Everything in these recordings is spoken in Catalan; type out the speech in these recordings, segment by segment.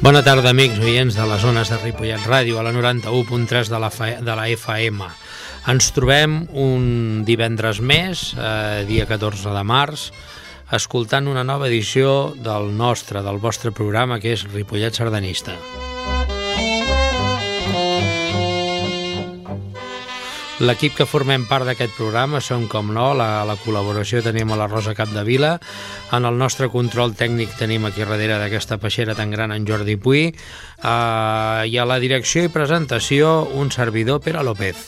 Bona tarda, amics oients de les zones de Ripollet Ràdio, a la 91.3 de la FM. Ens trobem un divendres més, dia 14 de març, escoltant una nova edició del vostre programa, que és Ripollet Sardanista. L'equip que formem part d'aquest programa són, com no, la col·laboració tenim a la Rosa Capdevila, en el nostre control tècnic tenim aquí darrere d'aquesta peixera tan gran en Jordi Puy, i a la direcció i presentació un servidor, Pere López.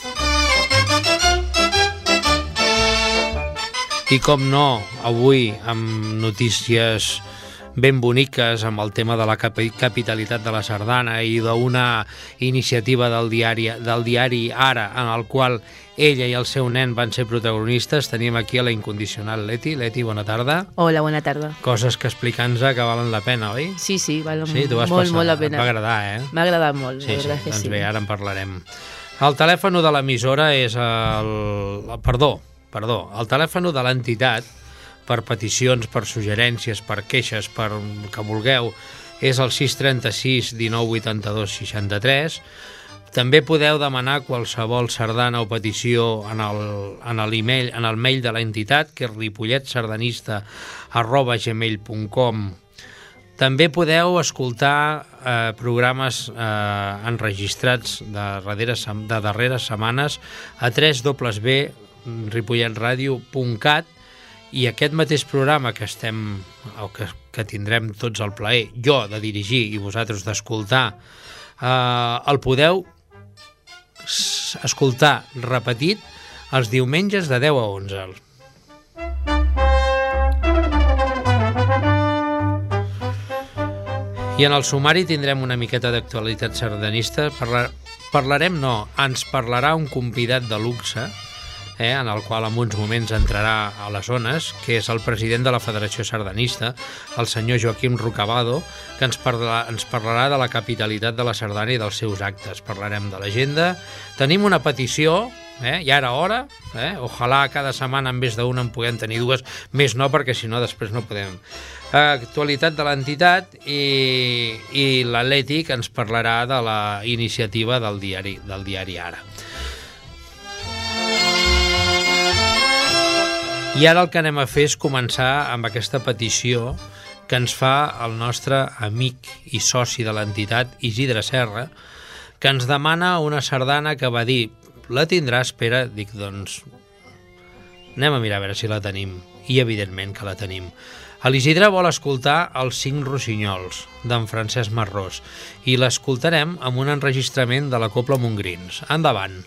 I com no, avui amb notícies ben boniques amb el tema de la capitalitat de la sardana i d'una iniciativa del diari Ara, en el qual ella i el seu nen van ser protagonistes. Tenim aquí a la incondicional Leti. Leti, bona tarda. Hola, bona tarda. Coses que explicar-nos que valen la pena, oi? Sí, valen molt la pena. Et va agradar, eh? M'ha agradat molt, sí, la veritat que doncs sí. Bé, ara en parlarem. El telèfon de l'emissora és el telèfon de l'entitat per peticions, per suggerències, per queixes, per que vulgueu, és el 636 19 82 63. També podeu demanar qualsevol sardana o petició en el mail de l'entitat, que és ripolletsardanista@gmail.com. També podeu escoltar programes enregistrats de darreres setmanes a www.ripolletradio.cat. I aquest mateix programa que tindrem tots el plaer, jo de dirigir i vosaltres d'escoltar, el podeu escoltar repetit els diumenges de 10 a 11. I en el sumari tindrem una miqueta d'actualitat sardanista. Ens parlarà un convidat de luxe, en el qual en uns moments entrarà a les zones, que és el president de la Federació Sardanista, el senyor Joaquim Rocabado, que ens parlarà de la capitalitat de la sardana i dels seus actes. Parlarem de l'agenda. Tenim una petició, ja era hora, ojalà cada setmana en vez d'una en puguem tenir dues, més no, perquè si no després no podem. Actualitat de l'entitat i l'Atleti, que ens parlarà de la iniciativa del diari Ara. I ara el que anem a fer és començar amb aquesta petició que ens fa el nostre amic i soci de l'entitat, Isidre Serra, que ens demana una sardana que va dir: la tindràs, Pere? Dic, doncs, anem a mirar a veure si la tenim. I evidentment que la tenim. L'Isidre vol escoltar els 5 rossinyols, d'en Francesc Marrós, i l'escoltarem amb un enregistrament de la Cobla Montgrins. Endavant.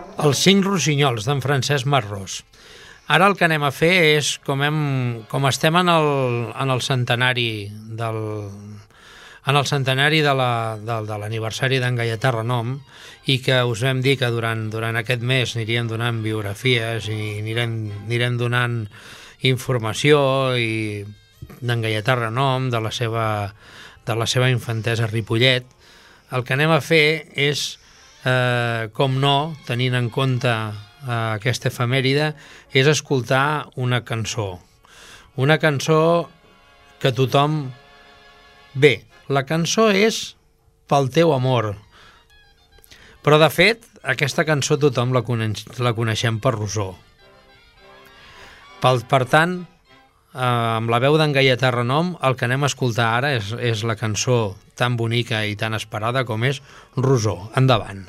Els 5 rossinyols, d'en Francesc Marrós. Ara el que anem a fer és, com estem en el centenari de l'aniversari d'en Gaietà Renom, i que us vam dir que durant aquest mes aniríem donant biografies i anirem donant informació i d'en Gaietà Renom, de la seva infantesa a Ripollet, el que anem a fer és, com no, tenint en compte aquesta efemèride, és escoltar una cançó. Una cançó que tothom... Bé, la cançó és Pel teu amor. Però, de fet, aquesta cançó tothom la coneixem per Rosó. Per tant, amb la veu d'en Gaietà Renom, el que anem a escoltar ara és la cançó tan bonica i tan esperada com és Rosó. Endavant.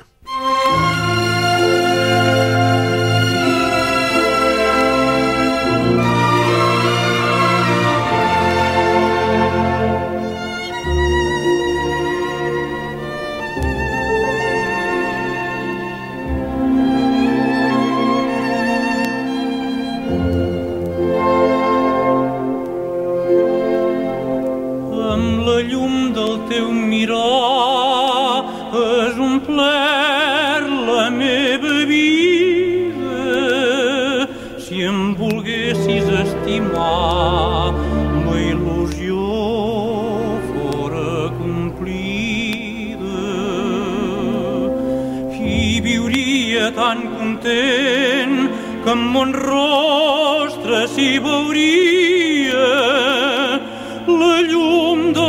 Tan content que en mon rostre s'hi veuria la llum de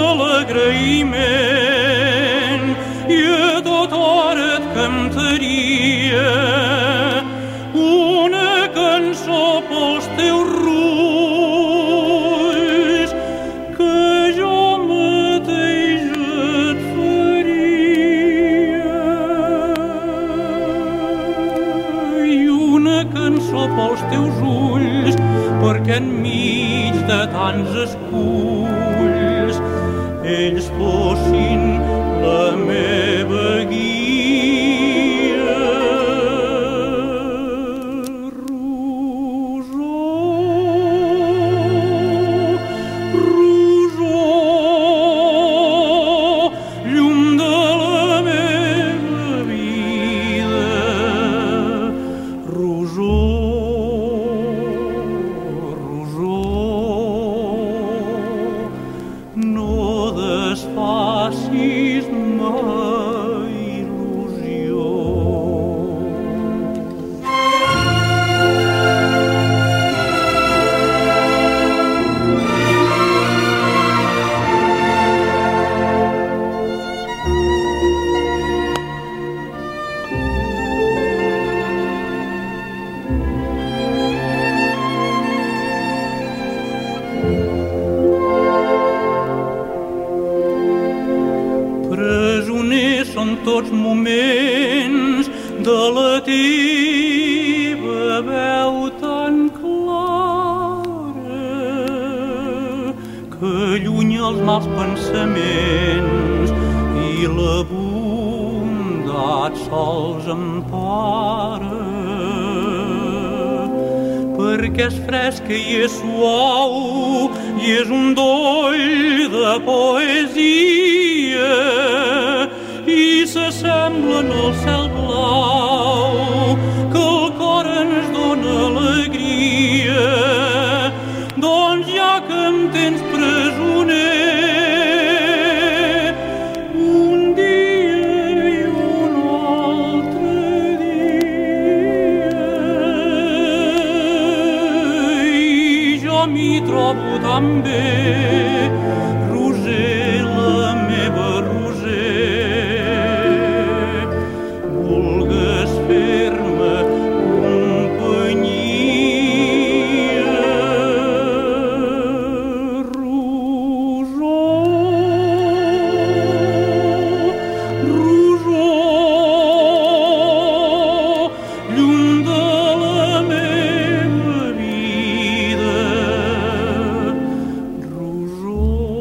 l'agraïment i a tota hora et cantaria una cançó pels teus rulls que jo mateix et faria. Cançó pels teus ulls, perquè enmig de tants esculls ells fossin la meva guia. Rosó, rosó, llum de la meva vida. Rosó, desfacis ma il·lusió. Són tots moments de la teva veu tan clara que allunya els mals pensaments i la bondat sols empara. Perquè és fresca i és suau i és un doll de poesia i s'assemblen al cel blau que el cor ens dóna alegria. Doncs ja que em tens presoner un dia i un altre dia i jo m'hi trobo tan bé, Roser, la meva Roser. Rosó,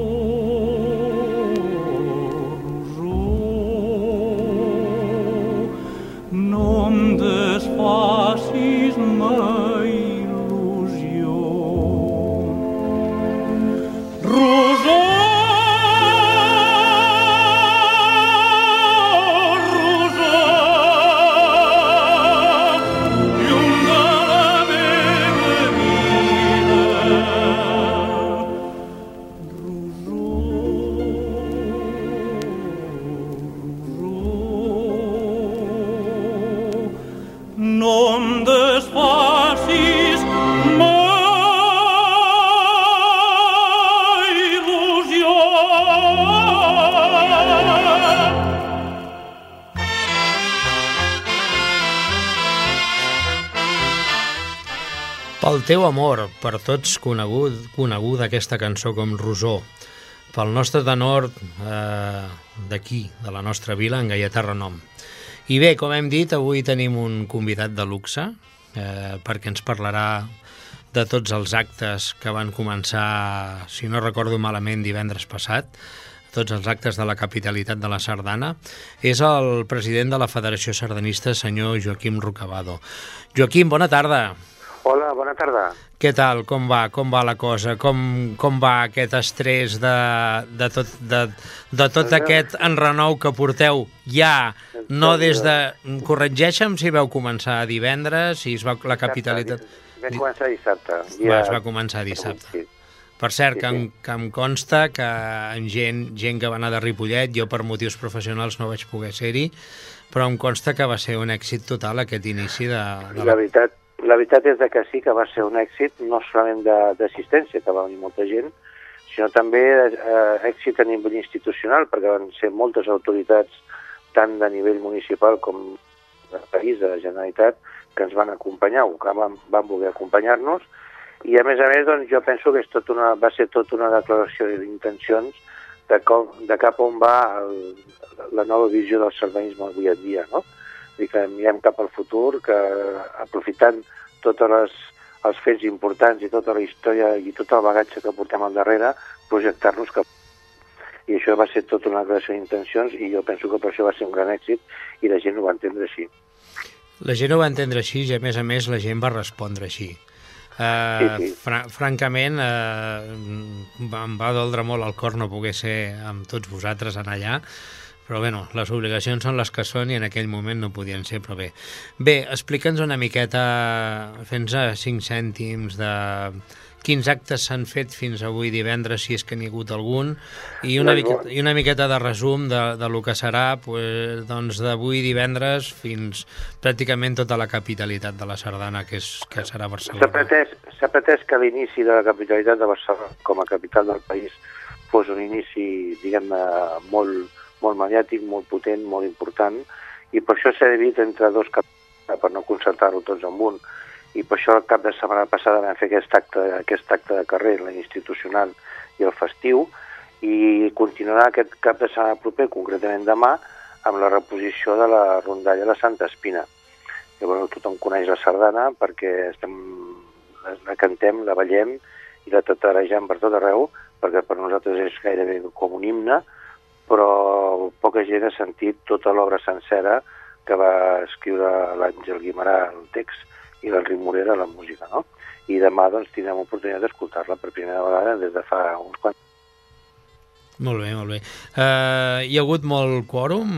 non desfacis ma il·lusió. Pel teu amor, per tots coneguda aquesta cançó com Rosó, pel nostre tenor d'aquí, de la nostra vila, en Gaietà Renom. I bé, com hem dit, avui tenim un convidat de luxe perquè ens parlarà de tots els actes que van començar, si no recordo malament, divendres passat, tots els actes de la capitalitat de la Sardana. És el president de la Federació Sardanista, senyor Joaquim Rocabado. Joaquim, bona tarda. Hola, bona tarda. Què tal? Com va la cosa? Com va aquest estrès de tot aquest enrenou que porteu ja? No des de... Corregeixa'm si vau començar divendres, si es va la capitalitat... Vam començar dissabte. Es va començar dissabte. Per cert, que em consta que gent que va anar de Ripollet, jo per motius professionals no vaig poder ser-hi, però em consta que va ser un èxit total aquest inici de... La veritat és que sí, que va ser un èxit, no solament d'assistència, que va venir molta gent, sinó també èxit a nivell institucional, perquè van ser moltes autoritats, tant de nivell municipal com del país, de la Generalitat, que ens van acompanyar, o que van voler acompanyar-nos, i a més, doncs, jo penso que va ser tota una declaració d'intencions de cap on va la nova visió del sardanisme avui en dia, no? I que mirem cap al futur, que aprofitant tots els fets importants i tota la història i tot el bagatge que portem al darrere, projectar-nos cap. I això va ser tota una declaració d'intencions i jo penso que per això va ser un gran èxit i la gent ho va entendre així. La gent ho va entendre així i a més la gent va respondre així. Sí. Francament, em va doldre molt el cor no poder ser amb tots vosaltres anar allà, però bé, les obligacions són les que són i en aquell moment no podien ser, però bé. Bé, explica'ns una miqueta, fent-nos 5 cèntims de quins actes s'han fet fins avui divendres, si és que n'hi ha hagut algun, i una miqueta de resum de lo que serà doncs d'avui divendres fins pràcticament tota la capitalitat de la Sardana, que serà Barcelona. S'ha pretès que l'inici de la capitalitat de Barcelona com a capital del país fos un inici, diguem-ne, molt mediàtic, molt potent, molt important, i per això s'ha dividit entre dos capitals, per no concertar-ho tots en un, i per això el cap de setmana passada vam fer aquest acte de carrer, la institucional i el festiu, i continuarà aquest cap de setmana proper, concretament demà, amb la reposició de la rondalla de Santa Espina. Que, tothom coneix la sardana perquè la cantem, la ballem i la tataregem per tot arreu, perquè per nosaltres és gairebé com un himne, però poca gent ha sentit tota l'obra sencera que va escriure l'Àngel Guimerà, el text, i l'Enric Morera, la música, no? I demà, doncs, tindrem oportunitat d'escoltar-la per primera vegada des de fa uns quants. Molt bé. Hi ha hagut molt quòrum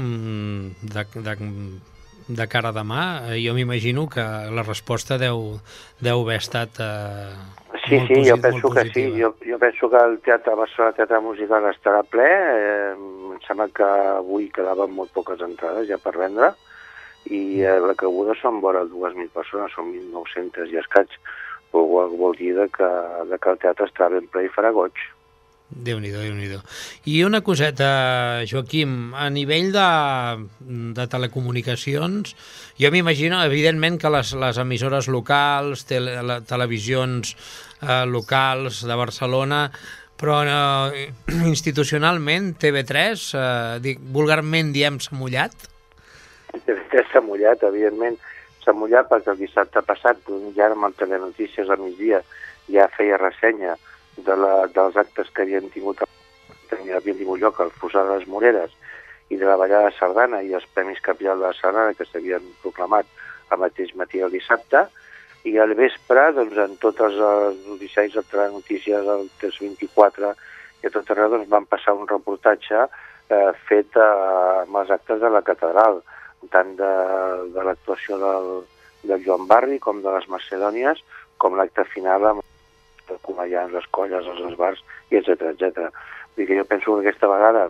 de cara a demà. Jo m'imagino que la resposta deu haver estat Sí, jo penso que sí. Jo penso que el Barcelona Teatre Musical estarà ple. Em sembla que avui quedaven molt poques entrades ja per vendre i la cabuda són vora 2.000 persones, són 1.900 i escaig. Vol dir que el teatre està ben ple i farà goig. Déu-n'hi-do. I una coseta, Joaquim, a nivell de telecomunicacions, jo m'imagino, evidentment, que les emissores locals, televisions locals de Barcelona, però institucionalment TV3, vulgarment diem s'ha mullat? TV3 s'ha mullat, evidentment, s'ha mullat perquè el dissabte passat, ja amb el Telenotícies al migdia, ja feia ressenya dels actes que havien tingut lloc al Fossar de les Moreres i de la Ballada de Sardana i els Premis Capital de la Sardana que s'havien proclamat el mateix matí el dissabte, i al vespre, doncs, en tots els noticiaris de Telenotícies, el 324 i a tot arreu, doncs, van passar un reportatge fet amb els actes de la catedral, tant de l'actuació del Joan Barri com de les Macedònies, com l'acte final amb allà les colles, els esbars, i etcètera. Vull dir que jo penso que aquesta vegada,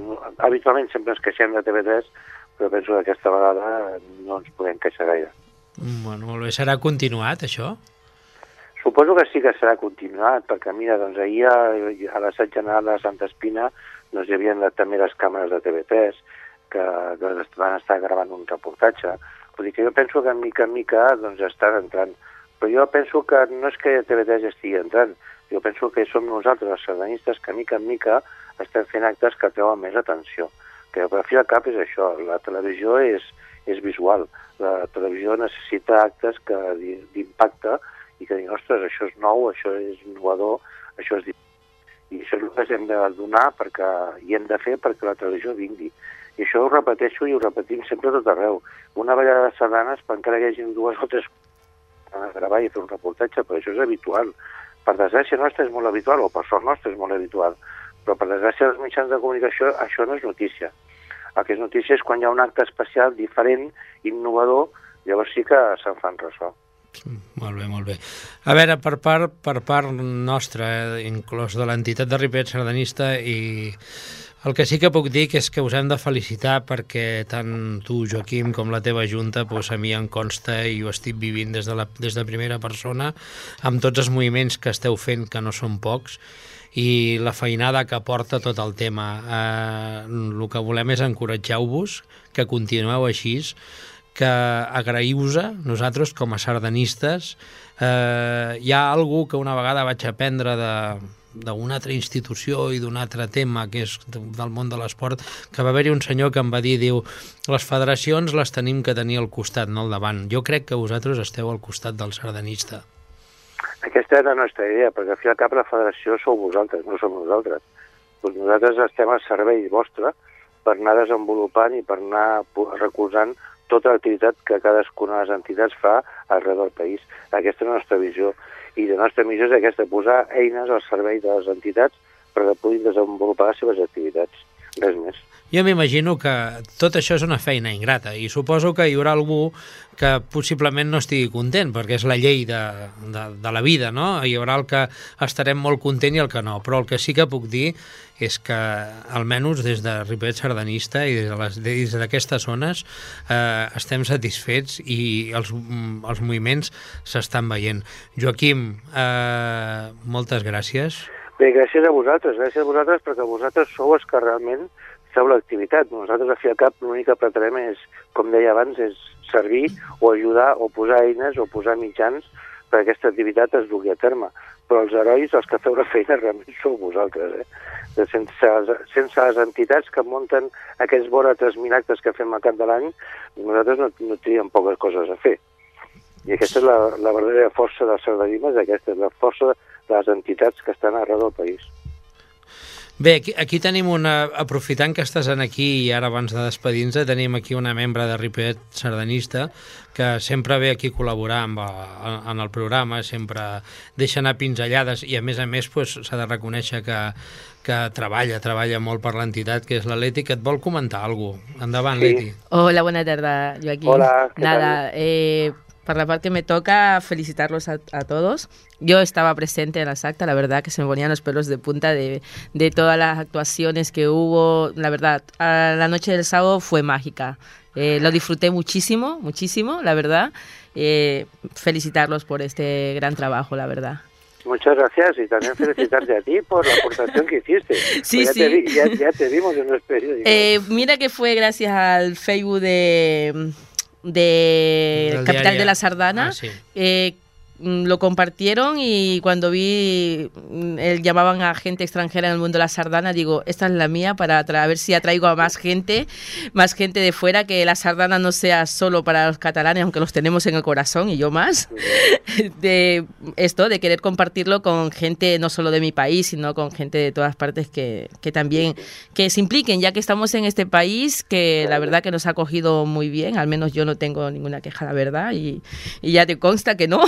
habitualment sempre ens queixem de TV3, però penso que aquesta vegada no ens podem queixar gaire. Bueno, molt bé. Serà continuat, això? Suposo que sí que serà continuat, perquè mira, doncs ahir a l'assaig general de Santa Espina doncs hi havia també les càmeres de TV3 que van estar gravant un reportatge. Vull dir que jo penso que mica en mica doncs estan entrant. Però jo penso que no és que TV3 estigui entrant, jo penso que som nosaltres, els sardanistes, que mica en mica estem fent actes que treuen més atenció. Que per fi al cap és això, la televisió és visual, la televisió necessita actes d'impacte i que diuen, ostres, això és nou, això és innovador, això és diferent. I això és el que hem de donar i hem de fer perquè la televisió vingui. I això ho repeteixo i ho repetim sempre a tot arreu. Una ballada de sardanes, per encara que hi hagi 2 o 3 a gravar i fer un reportatge, però això és habitual. Per desgràcia nostra és molt habitual, o per sort nostra és molt habitual, però per desgràcia dels mitjans de comunicació això no és notícia. El que és notícia és quan hi ha un acte especial, diferent, innovador, llavors sí que se'n fan ressò. Molt bé, molt bé. A veure, per part nostra, inclòs de l'entitat de Ripollet Sardanista, i el que sí que puc dir és que us hem de felicitar perquè tant tu, Joaquim, com la teva junta, doncs a mi em consta i ho estic vivint des de primera persona, amb tots els moviments que esteu fent, que no són pocs, i la feinada que porta tot el tema. El que volem és encoratjar-vos, que continueu així, que agraïu-vos nosaltres com a sardanistes. Hi ha alguna que una vegada vaig aprendre d'una altra institució i d'un altre tema que és del món de l'esport, que va haver-hi un senyor que em va dir, diu, les federacions les tenim que tenir al costat, no al davant. Jo crec que vosaltres esteu al costat del sardanista. Aquesta és la nostra idea, perquè al fi al cap la federació sou vosaltres, no som nosaltres. Doncs nosaltres estem al servei vostre per anar desenvolupant i per anar recolzant tota l'activitat que cadascuna de les entitats fa arreu del país. Aquesta és la nostra visió. I la nostra missió és aquesta, posar eines al servei de les entitats perquè puguin desenvolupar les seves activitats. Res més. Jo m'imagino que tot això és una feina ingrata i suposo que hi haurà algú que possiblement no estigui content, perquè és la llei de la vida, no? Hi haurà el que estarem molt content i el que no, però el que sí que puc dir és que almenys des de Ripollet Sardanista i des d'aquestes zones estem satisfets i els moviments s'estan veient. Joaquim, moltes gràcies. Bé, gràcies a vosaltres perquè vosaltres sou els que realment feu l'activitat. Nosaltres, a fi al cap, l'únic que pretenem és, com deia abans, és servir o ajudar o posar eines o posar mitjans perquè aquesta activitat es dugui a terme. Però els herois, els que feu la feina, realment sou vosaltres. Sense les entitats que munten aquests vora 3.000 actes que fem al cap de l'any, nosaltres no teníem poques coses a fer. I aquesta és la verdadera força del sardanisme, és aquesta, és la força de les entitats que estan arreu del país. Bé, aquí tenim aprofitant que estàs aquí i ara abans de despedir-nos, tenim aquí una membre de Ripollet Sardanista que sempre ve aquí a col·laborar en el programa, sempre deixa anar pinzellades i a més s'ha de reconèixer que treballa molt per l'entitat, que és la Leti, que et vol comentar alguna cosa. Endavant, sí. Leti. Hola, buena tarde, Joaquín. Hola, ¿qué Nada, por la parte que me toca, felicitarlos a todos. Yo estaba presente en las actas, la verdad que se me ponían los pelos de punta de todas las actuaciones que hubo. La verdad, la noche del sábado fue mágica. Lo disfruté muchísimo, la verdad. Felicitarlos por este gran trabajo, la verdad. Muchas gracias y también felicitarte a ti por la aportación que hiciste. Sí, pues ya te vimos en los periódicos. Mira que fue gracias al Facebook de Capital diario de la Sardana, sí. Lo compartieron y cuando vi llamaban a gente extranjera en el mundo de la sardana, digo, esta es la mía para ver si atraigo a más gente de fuera, que la sardana no sea solo para los catalanes, aunque los tenemos en el corazón y yo más, de querer compartirlo con gente no solo de mi país, sino con gente de todas partes que también que se impliquen, ya que estamos en este país que la verdad que nos ha acogido muy bien, al menos yo no tengo ninguna queja, la verdad, y ya te consta que no.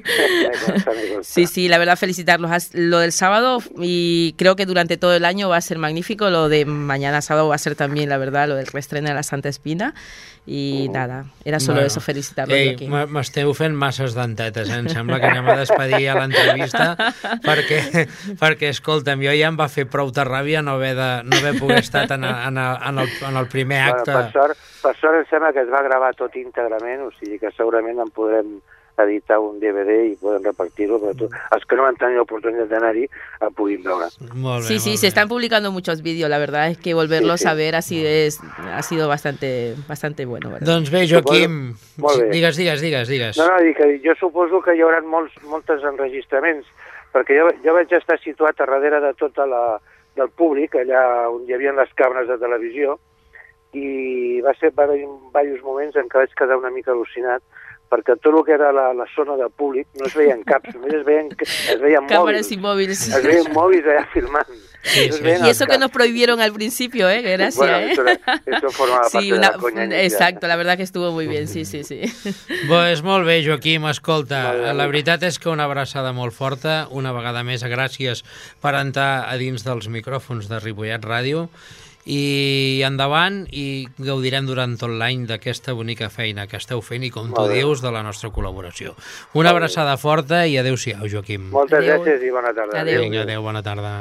Sí, sí, la verdad felicitarlos. Lo del sábado, y creo que durante todo el año va a ser magnífico. Lo de mañana sábado va a ser también, la verdad, lo del reestreno de la Santa Espina. I nada, era solo eso, felicitar-los aquí. M'esteu fent masses dentetes, Em sembla que anem a despedir a l'entrevista perquè, escolta'm, jo ja em va fer prou de ràbia no haver pogut estar en el primer acte. Bueno, per sort em sembla que es va gravar tot íntegrament, o sigui que segurament en podrem editar un DVD y pueden repartirlo, pero els que no han tenido oportunidad de anar-hi puguin veure. Sí, se están publicando muchos vídeos, la verdad es que volverlos a ver ha sido bastante bueno. ¿Verdad? Doncs bé, Joaquim, digues. No, dic que jo suposo que hi haurà molts enregistraments, perquè jo vaig estar situat a darrere de del públic, allà on hi havia les càmeres de televisió, i va haver diversos moments en què vaig quedar una mica al·lucinat, perquè tot el que era la zona del públic no es veien caps, només es veien cámaras y móviles. Es veien mòbils allà filmant. Sí. Y eso que nos prohibieron al principio, gracias. Bueno, eso formaba parte de la coña inicial. Exacto, la verdad que estuvo muy bien, sí. Pues molt bé, Joaquim, escolta, la veritat és que una abraçada molt forta, una vegada més, gràcies per entrar a dins dels micròfons de Ripollet Ràdio, i endavant, i gaudirem durant tot l'any d'aquesta bonica feina que esteu fent i, com tu dius, de la nostra col·laboració. Una abraçada forta i adeu-siau, Joaquim. Moltes gràcies i bona tarda. Vinga, adeu, bona tarda.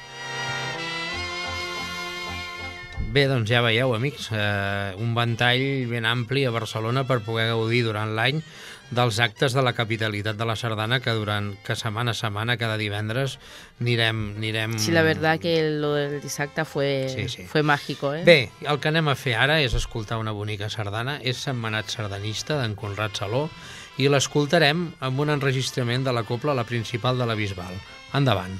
Bé, doncs ja veieu, amics, un ventall ben ampli a Barcelona per poder gaudir durant l'any dels actes de la capitalitat de la sardana que setmana a setmana, cada divendres, anirem... Sí, la verdad que lo del dissabte fue mágico, Bé, el que anem a fer ara és escoltar una bonica sardana, és Setmanat sardanista d'en Conrad Saló, i l'escoltarem amb un enregistrament de la cobla La Principal de la Bisbal. Endavant.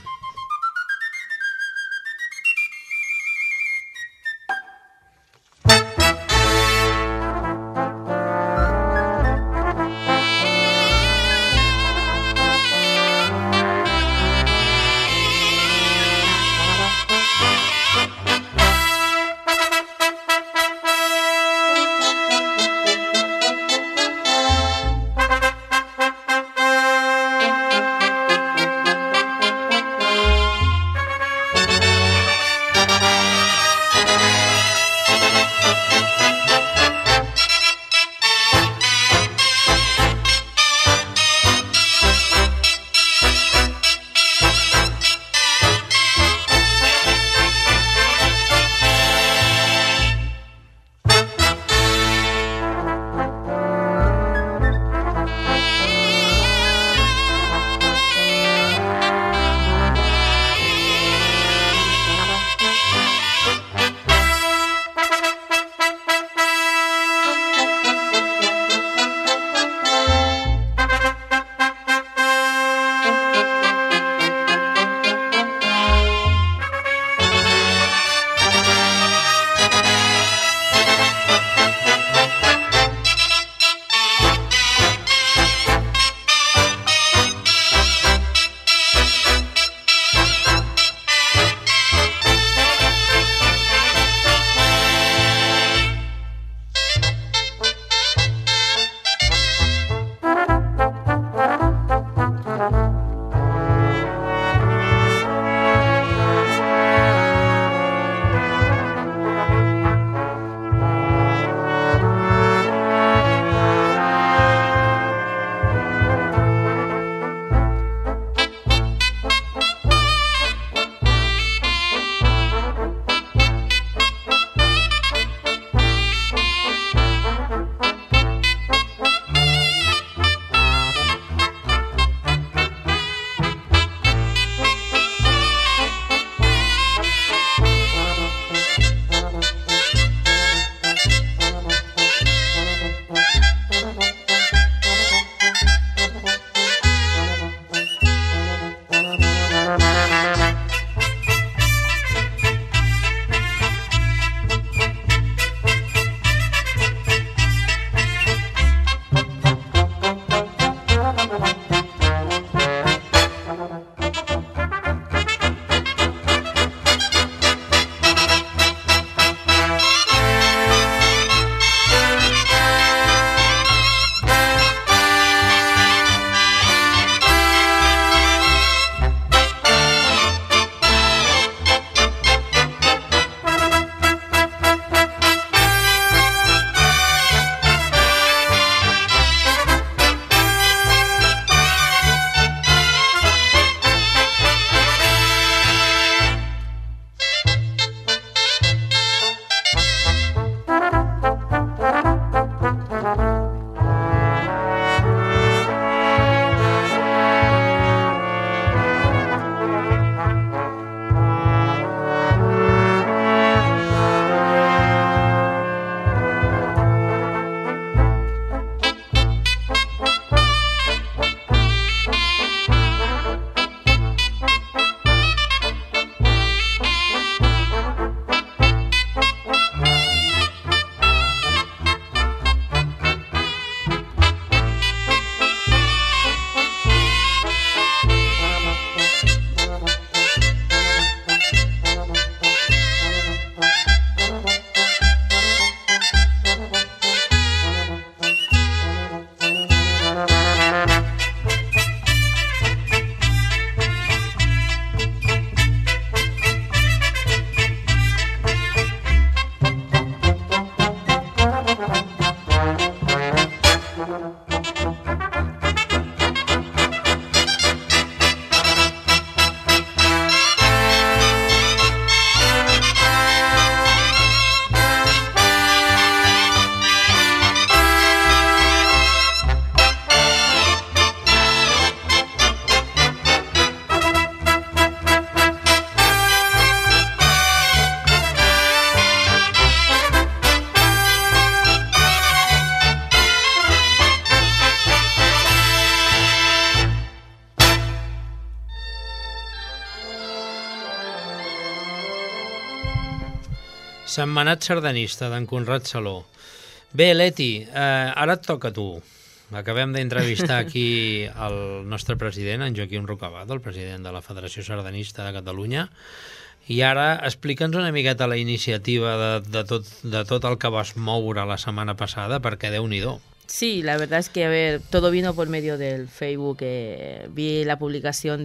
Setmanat sardanista, d'en Conrad Saló. Bé, Leti, ara et toca a tu. Acabem d'entrevistar aquí el nostre president, en Joaquim Rocabado, el president de la Federació Sardanista de Catalunya, i ara explica'ns una miqueta la iniciativa de tot el que vas moure la setmana passada, perquè Déu-n'hi-do. Sí, la verdad es que, a ver, todo vino por medio del Facebook. Vi la publicación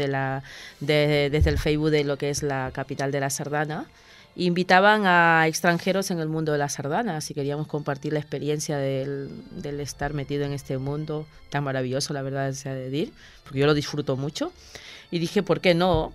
desde el Facebook de lo que es la capital de la sardana. Invitaban a extranjeros en el mundo de la sardana, si queríamos compartir la experiencia del estar metido en este mundo tan maravilloso, la verdad se ha de decir, porque yo lo disfruto mucho. Y dije, ¿por qué no?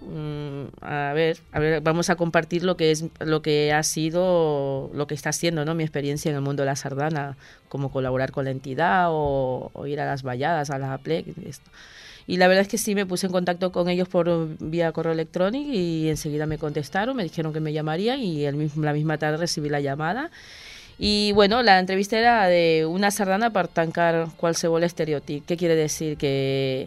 A ver, vamos a compartir lo que ha sido, lo que está siendo, ¿no? Mi experiencia en el mundo de la sardana, como colaborar con la entidad o ir a las valladas, a la APLEC, esto. Y la verdad es que sí, me puse en contacto con ellos por vía correo electrónico y enseguida me contestaron, me dijeron que me llamarían y la misma tarde recibí la llamada. Y bueno, la entrevista era de una sardana para tancar qualsevol estereotip. ¿Qué quiere decir? Que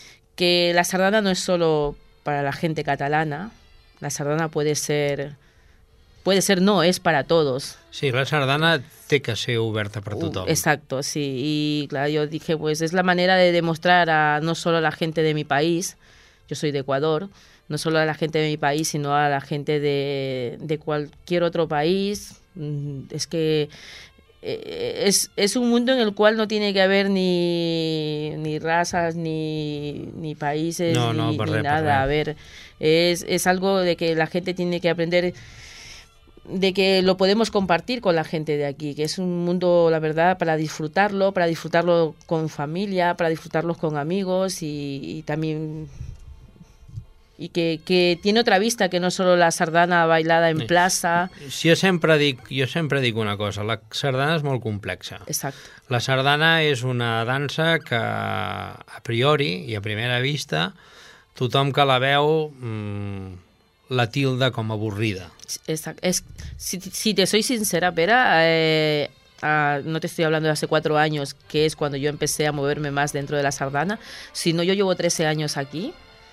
la sardana no es solo para la gente catalana, la sardana puede ser no, es para todos. Sí, la sardana té que ser oberta per tothom. Exacto, sí. Y claro, yo dije, pues es la manera de demostrar no solo a la gente de mi país, yo soy de Ecuador, no solo a la gente de mi país, sino a la gente de cualquier otro país. Es que es un mundo en el cual no tiene que haber ni razas, ni países, ni nada. A ver, es algo de que la gente tiene que aprender, de que lo podemos compartir con la gente de aquí, que es un mundo, la verdad, para disfrutarlo con familia, para disfrutarlo con amigos y también... i que tiene otra vista que no solo la sardana bailada en plaça. Jo sempre dic una cosa, la sardana és molt complexa. Exacte. La sardana és una dansa que a priori i a primera vista tothom que la veu la tilda com avorrida. Exacto. Si te soy sincera, Pere, no te estoy hablando de hace 4 años, que es cuando yo empecé a moverme más dentro de la sardana, sino yo llevo 13 años aquí.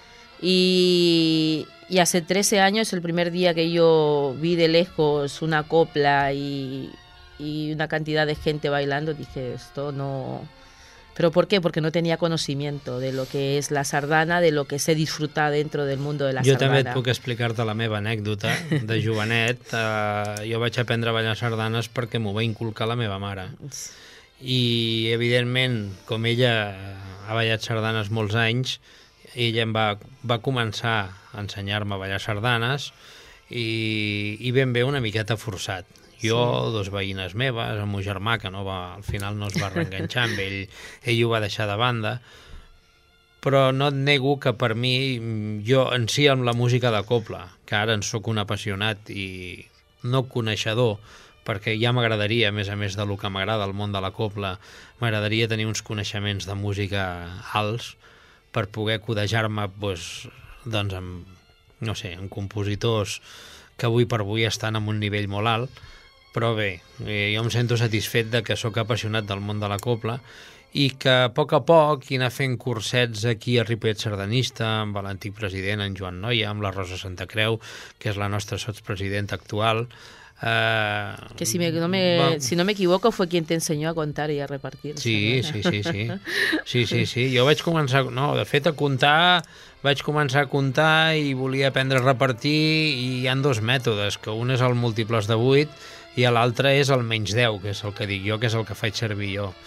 Y hace 13 años, el primer día que yo vi de lejos una copla y una cantidad de gente bailando, dije, esto no... ¿Pero por qué? Porque no tenía conocimiento de lo que es la sardana, de lo que se disfruta dentro del mundo de la sardana. Jo també et puc explicar-te la meva anècdota de jovenet. Jo vaig aprendre a ballar sardanes perquè m'ho va inculcar la meva mare. I, evidentment, com ella ha ballat sardanes molts anys, ella em va començar a ensenyar-me a ballar sardanes i ben bé una miqueta forçat. Jo, sí. 2 veïnes meves, el meu germà, que al final no es va reenganxar amb ell ho va deixar de banda, però no et nego que per mi, jo en si amb la música de copla, que ara en sóc un apassionat i no coneixedor, perquè ja m'agradaria, a més del que m'agrada el món de la copla, m'agradaria tenir uns coneixements de música alts, per poder codejar-me doncs, amb compositors que avui per avui estan en un nivell molt alt, però bé, jo em sento satisfet de que sóc apassionat del món de la copla i que a poc i anar fent cursets aquí a Ripollet Sardanista amb l'antic president, en Joan Noia, amb la Rosa Santa Creu, que és la nostra sotspresidenta actual. Que si no me equivoco fue quien te enseñó a contar y a repartir. Sí. Jo vaig començar, de fet vaig començar a comptar i volia aprendre a repartir i hi ha 2 mètodes, que un és el múltiples de 8 i l'altre és el menys 10, que és el que dic jo, que és el que faig servir jo.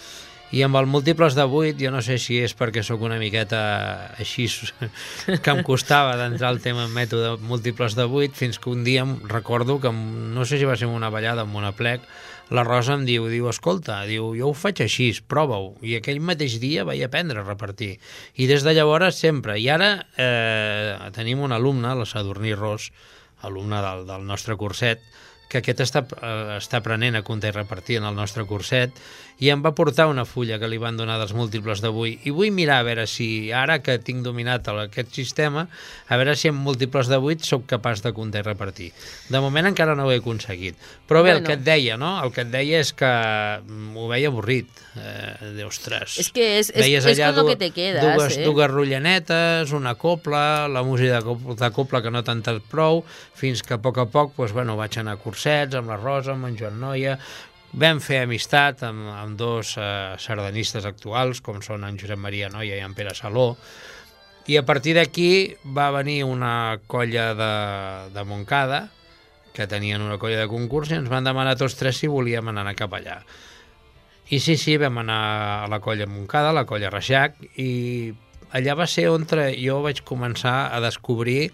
I amb el múltiples de 8, jo no sé si és perquè sóc una miqueta així, que em costava d'entrar al tema en mètode múltiples de 8, fins que un dia em recordo que, no sé si va ser una ballada amb una plec, la Rosa em diu, escolta, jo ho faig així, prova-ho. I aquell mateix dia vaig aprendre a repartir. I des de llavors sempre. I ara tenim un alumne, la Sadurní Ros, alumne del nostre curset, que aquest està aprenent a comptar i repartir en el nostre curset, i em va portar una fulla que li van donar dels múltiples de 8, i vull mirar a veure si, ara que tinc dominat aquest sistema, a veure si amb múltiples de 8 sóc capaç de comptar i repartir. De moment encara no ho he aconseguit. Però bé, el que et deia, no? El que et deia és que ho veia avorrit. Ostres. És que és con lo que te quedas. Dues rotllanetes, una copla, la música de copla que no t'ha entrat prou, fins que a poc vaig anar a cursets amb la Rosa, amb en Joan Noia. Vam fer amistat amb dos sardanistes actuals, com són en Josep Maria Noia i en Pere Saló, i a partir d'aquí va venir una colla de Montcada, que tenien una colla de concurs, i ens van demanar tots tres si volíem anar cap allà. I sí, vam anar a la colla Montcada, a la colla Reixac, i allà va ser on jo vaig començar a descobrir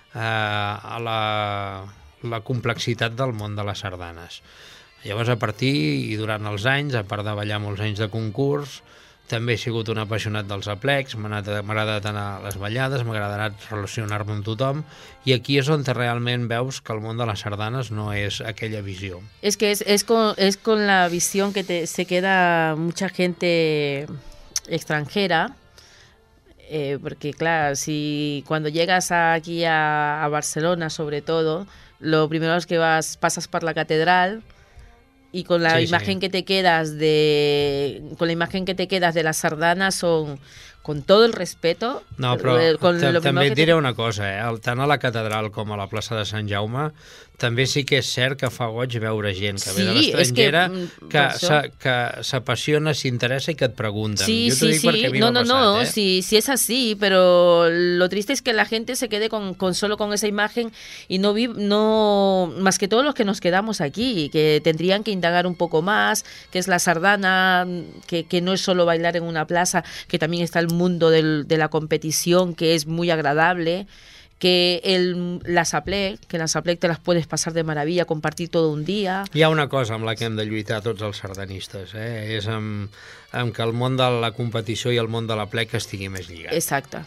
la complexitat del món de les sardanes. Llavors, a partir i durant els anys, a part de ballar molts anys de concurs, també he sigut un apassionat dels aplecs, m'ha agradat anar a les ballades, m'ha agradat relacionar-me amb tothom, i aquí és on realment veus que el món de les sardanes no és aquella visió. Es que es con la visión que se queda mucha gente extranjera, porque claro, si cuando llegas aquí a Barcelona sobre todo, lo primero es que pasas por la catedral, y con la imagen que te quedas de las sardanas con todo el respeto. No, però també et diré una cosa, tant a la catedral com a la plaça de Sant Jaume, també sí que és cert que fa goig veure gent que ve de l'estrangera, que s'apassiona, s'interessa i que et pregunten. Sí. Sí, es así, pero lo triste es que la gente se quede solo con esa imagen y no más que todos los que nos quedamos aquí, que tendrían que indagar un poco más, que es la sardana, que no es solo bailar en una plaza, que también está el mundo de la competición, que es muy agradable, que las aplec te las puedes pasar de maravilla, compartir todo un dia. Hi ha una cosa amb la que hem de lluitar tots els sardanistes, és amb que el món de la competició i el món de l'aplec estigui més lligat. Exacte.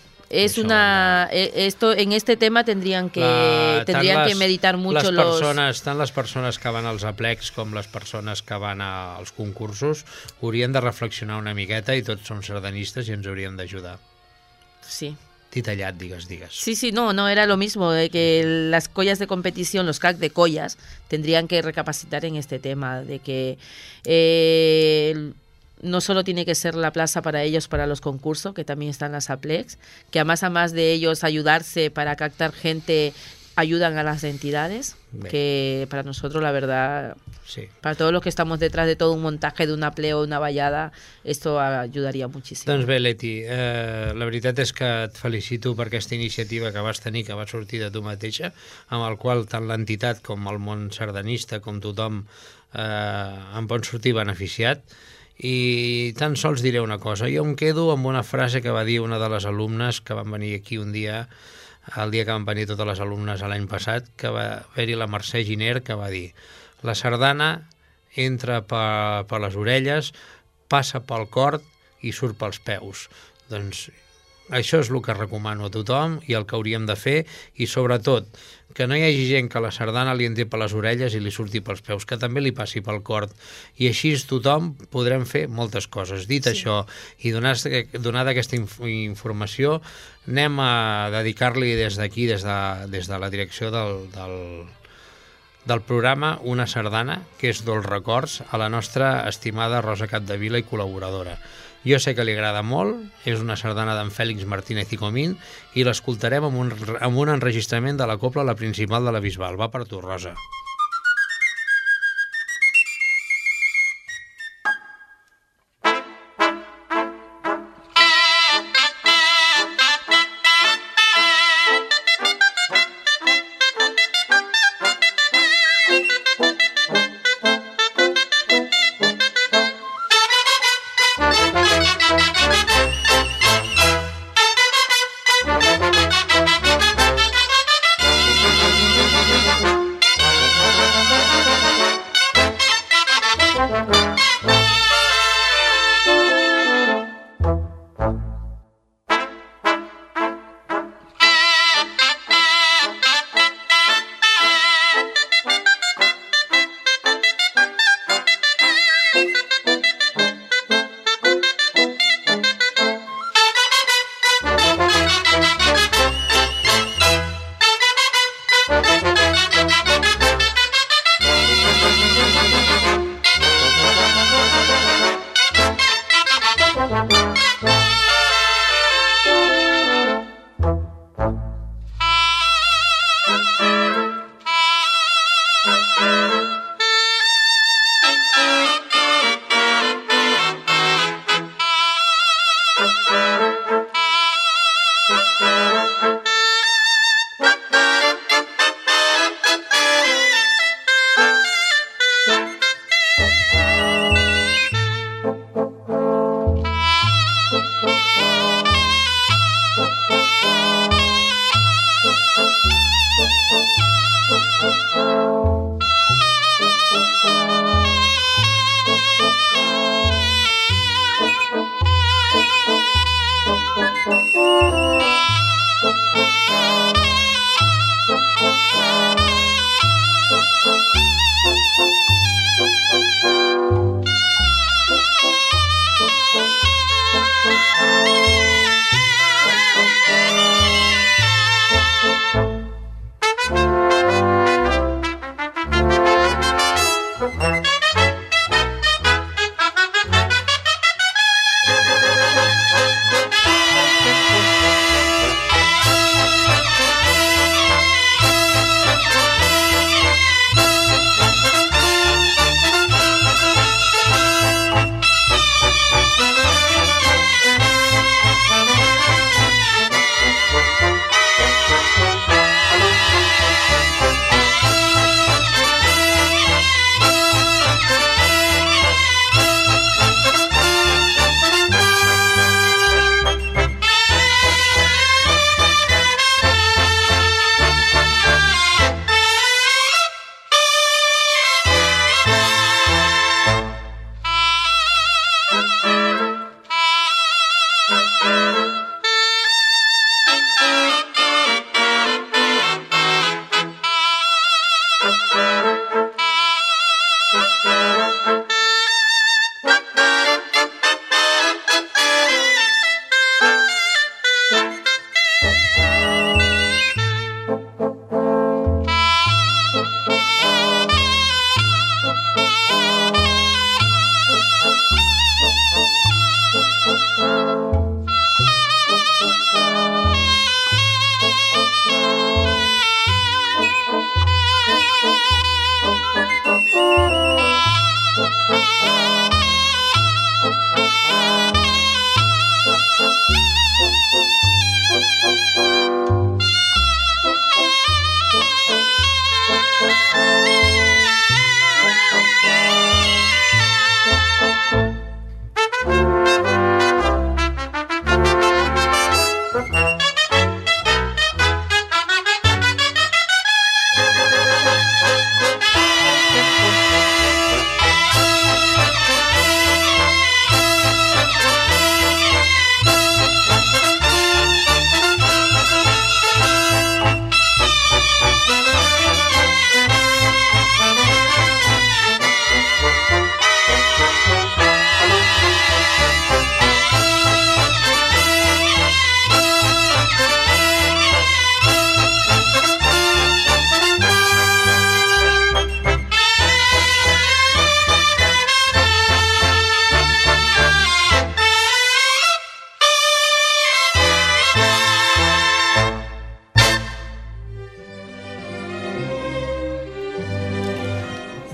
En este tema tendrían que meditar mucho tant les persones que van als aplecs com les persones que van als concursos haurien de reflexionar una miqueta, i tots som sardanistes i ens hauríem d'ajudar. Sí. Titallat, digues. Sí, no, era lo mismo, que las collas de competición, los CAC de collas, tendrían que recapacitar en este tema, de que no solo tiene que ser la plaza para ellos, para los concursos, que también están las aplecs, que además de ellos ayudarse para captar gente, ayudan a las entidades, que para nosotros, la verdad, para todos los que estamos detrás de todo un montaje de una aplec o una ballada, esto ayudaría muchísimo. Doncs bé, Leti, la veritat és que et felicito per aquesta iniciativa que vas tenir, que va sortir de tu mateixa, amb el qual tant l'entitat com el món sardanista, com tothom, en pot sortir beneficiat. I tan sols diré una cosa, jo em quedo amb una frase que va dir una de les alumnes que van venir aquí un dia, el dia que van venir totes les alumnes l'any passat, que va haver-hi la Mercè Giner, que va dir: la sardana entra per les orelles, passa pel cor i surt pels peus. Doncs això és el que recomano a tothom i el que hauríem de fer, i sobretot que no hi hagi gent que la sardana li entri per les orelles i li surti pels peus, que també li passi pel cor, i així tothom podrem fer moltes coses. Dit això, i donada aquesta informació, anem a dedicar-li des d'aquí, des de la direcció del programa, una sardana, que és dels records, a la nostra estimada Rosa Capdevila i col·laboradora. Jo sé que li agrada molt, és una sardana d'en Fèlix Martínez i Comín, i l'escoltarem amb un enregistrament de la copla La Principal de la Bisbal. Va per tu, Rosa.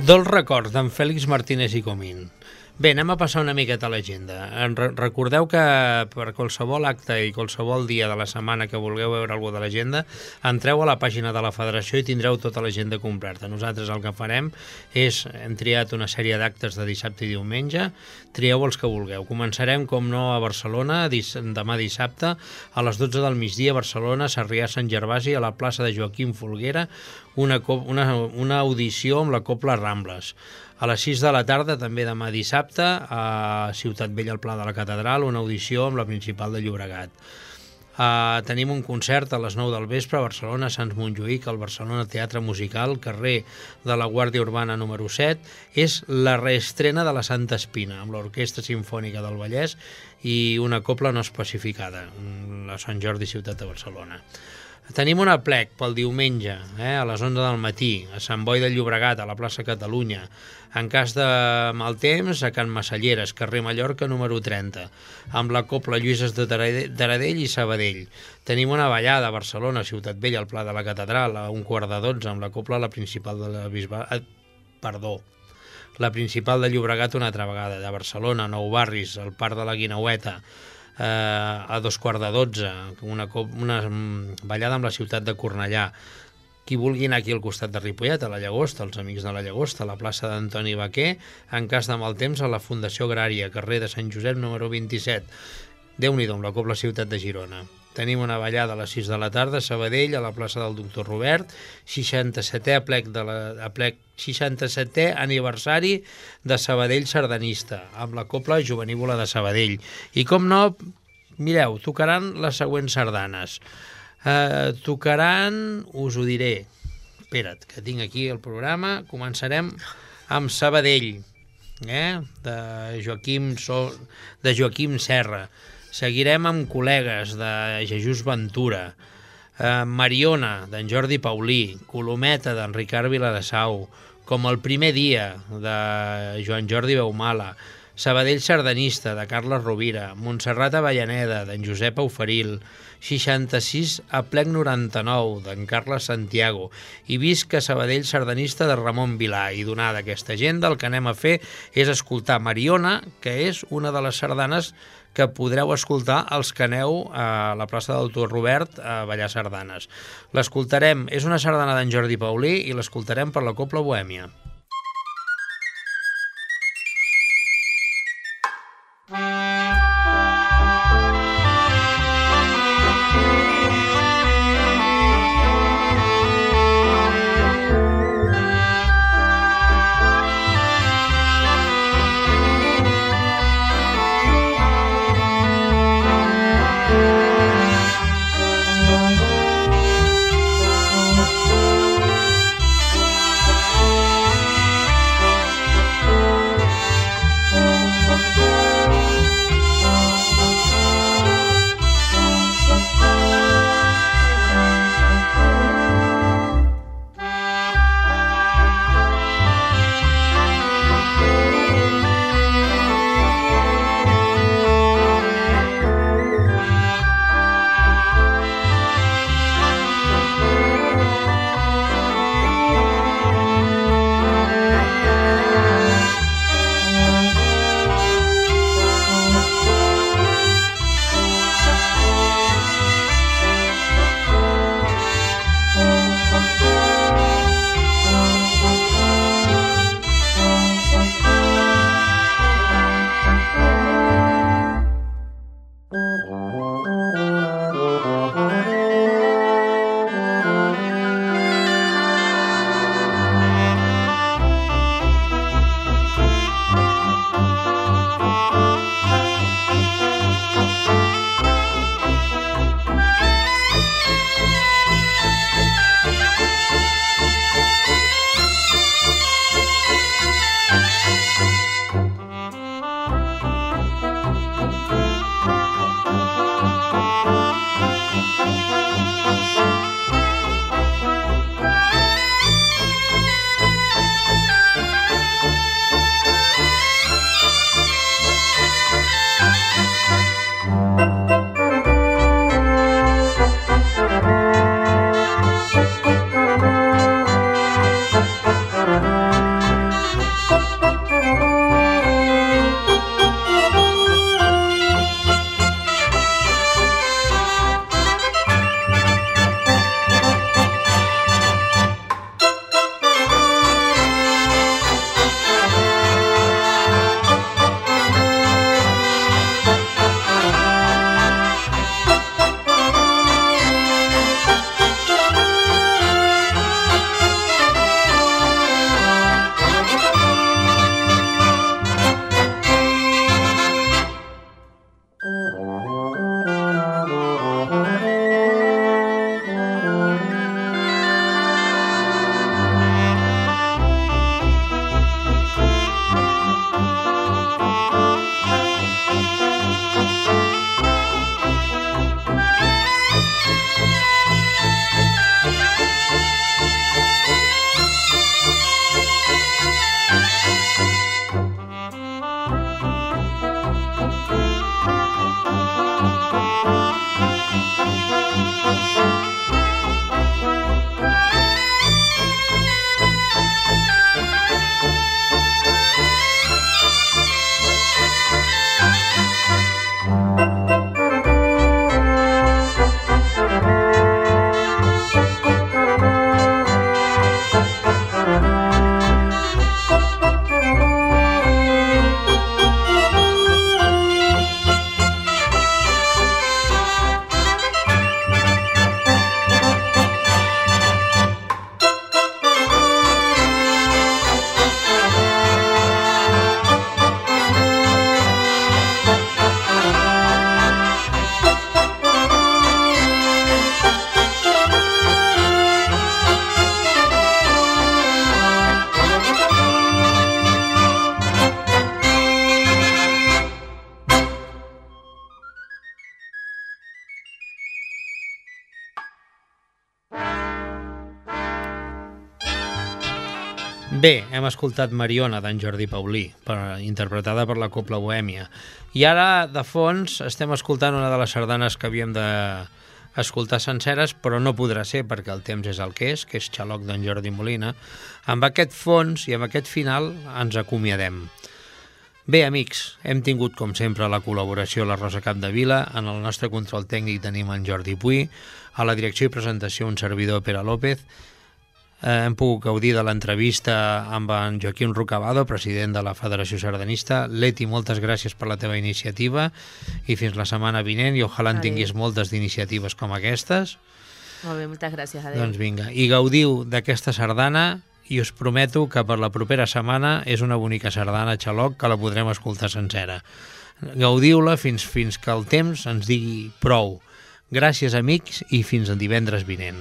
Dolç record d'en Fèlix Martínez i Comín. Bé, anem a passar una miqueta a l'agenda. Recordeu que per qualsevol acte i qualsevol dia de la setmana que vulgueu veure alguna de l'agenda, entreu a la pàgina de la Federació i tindreu tota l'agenda completa. Nosaltres el que farem és, hem triat una sèrie d'actes de dissabte i diumenge, trieu els que vulgueu. Començarem, com no, a Barcelona, demà dissabte, a les 12 del migdia, a Barcelona, Sarrià Sant Gervasi, a la plaça de Joaquim Folguera, una audició amb la Copla Rambles. A les 6 de la tarda, també demà dissabte, a Ciutat Vella, al Pla de la Catedral, una audició amb la Principal de Llobregat. Tenim un concert a les 9 del vespre a Barcelona, Sants Montjuïc, al Barcelona Teatre Musical, carrer de la Guàrdia Urbana número 7. És la reestrena de la Santa Espina, amb l'Orquestra Simfònica del Vallès i una copla no especificada, la Sant Jordi Ciutat de Barcelona. Tenim un aplec pel diumenge, a les 11 del matí, a Sant Boi de Llobregat, a la plaça Catalunya. En cas de mal temps, a Can Massalleres, carrer Mallorca, número 30, amb la copla Lluïses de Taradell i Sabadell. Tenim una ballada a Barcelona, Ciutat Vella, al Pla de la Catedral, a 11:45, amb la copla La Principal de la Principal de Llobregat una altra vegada, de Barcelona, Nou Barris, al Parc de la Guineueta, a 11:45, una ballada amb la ciutat de Cornellà. Qui vulgui anar aquí al costat de Ripollet, a la Llagosta, els amics de la Llagosta, a la plaça d'Antoni Baquer, en cas de mal temps, a la Fundació Agrària, carrer de Sant Josep, número 27. Déu-n'hi-do, amb la Copla Ciutat de Girona. Tenim una ballada a les 6 de la tarda a Sabadell, a la plaça del Doctor Robert, 67è aniversari de Sabadell sardanista, amb la Copla Jovenívola de Sabadell. I com no, mireu, tocaran les següents sardanes. Tocaran, us ho diré, espera't, que tinc aquí el programa, començarem amb Sabadell, de Joaquim Serra. Seguirem amb Col·legues, de Jesús Ventura, Mariona, d'en Jordi Paulí, Colometa, d'en Ricard Viladasau, Com el primer dia, de Joan Jordi Beumala, Sabadell sardanista, de Carles Rovira, Montserrat Avellaneda, d'en Josep Auferil, 66 a plec 99, d'en Carles Santiago, i Visca Sabadell sardanista, de Ramon Vilà. I donada aquesta agenda, el que anem a fer és escoltar Mariona, que és una de les sardanes que podreu escoltar els que aneu a la plaça del Doctor Robert a ballar sardanes. L'escoltarem, és una sardana d'en Jordi Paulí i l'escoltarem per la Copla Bohèmia. Bé, hem escoltat Mariona d'en Jordi Paulí, interpretada per la Cobla Bohèmia. I ara, de fons, estem escoltant una de les sardanes que havíem d'escoltar senceres, però no podrà ser perquè el temps és el que és Xaloc d'en Jordi Molina. Amb aquest fons i amb aquest final ens acomiadem. Bé, amics, hem tingut, com sempre, la col·laboració de la Rosa Capdevila. En el nostre control tècnic tenim en Jordi Puy, a la direcció i presentació un servidor, Pere López. Hem pogut gaudir de l'entrevista amb en Joaquim Rucabado, president de la Federació Sardanista. Leti, moltes gràcies per la teva iniciativa i fins la setmana vinent i ojalà en tinguis moltes d'iniciatives com aquestes. Molt bé, moltes gràcies, adéu. Doncs vinga, i gaudiu d'aquesta sardana i us prometo que per la propera setmana és una bonica sardana Xaloc que la podrem escoltar sencera. Gaudiu-la fins que el temps ens digui prou. Gràcies, amics, i fins el divendres vinent.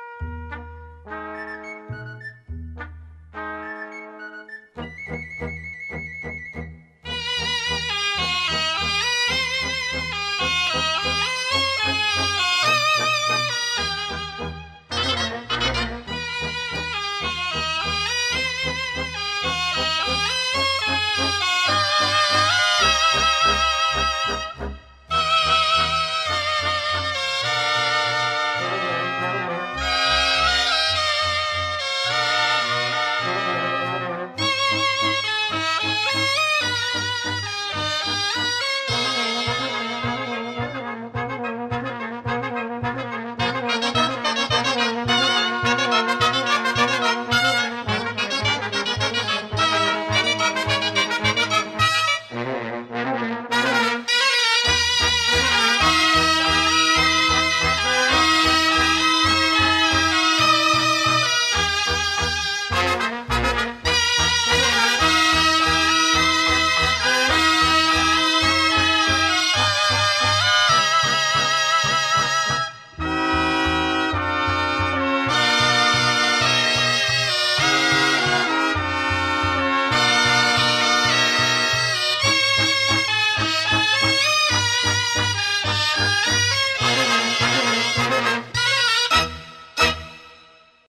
Thank you.